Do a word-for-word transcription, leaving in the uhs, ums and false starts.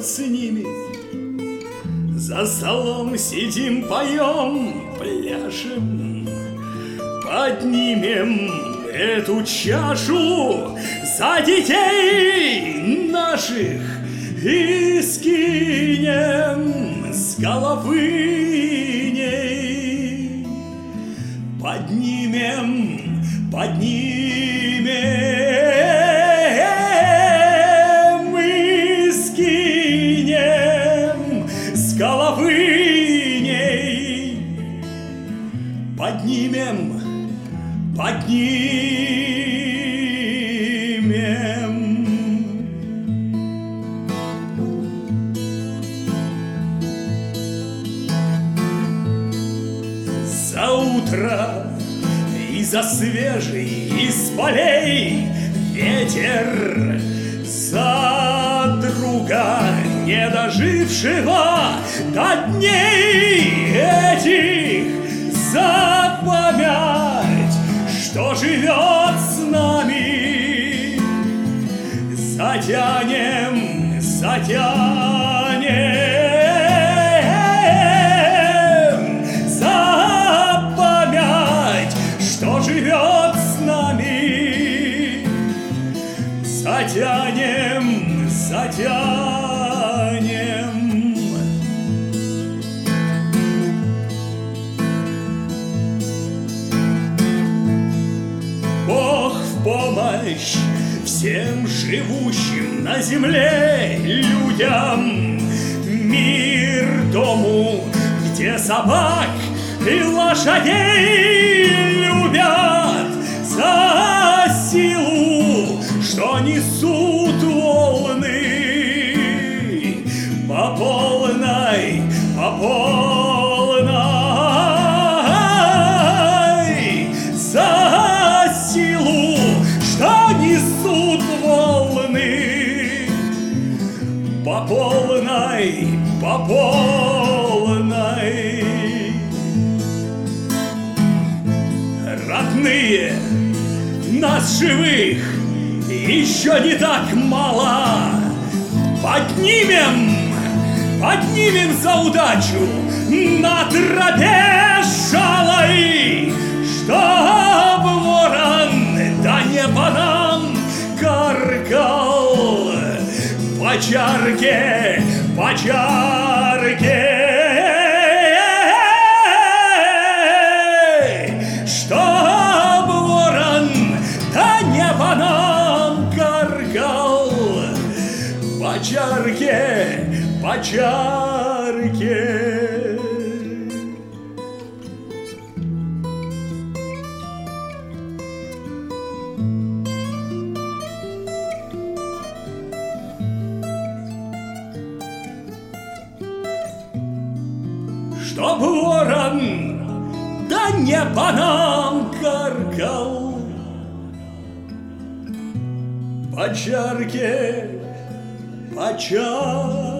с ними. За столом сидим, поем, пляшем, поднимем эту чашу за детей наших и скинем с головы ней. Поднимем, поднимем и скинем с головы ней. Поднимем, поднимем. За утро и за свежий из полей ветер, за друга, не дожившего до дней этих, за память, что живет с нами. Затянем, затянем за память, что живет с нами. Затянем, затянем. Бог в помощь всем живущим на земле людям, мир дому, где собак и лошадей любят, за силу, что несут волны по полной, по полной, за силу, что несут волны по полной, по полной. Родные, нас живых еще не так мало. Поднимем, поднимем за удачу на тропе шалой, чтоб ворон да не по нам каркал. По чарке, по чарке, чтоб ворон да не по нам каркал. По чарке, по чарке. Чтоб ворон да не по нам каркал. По чарке, по чарке.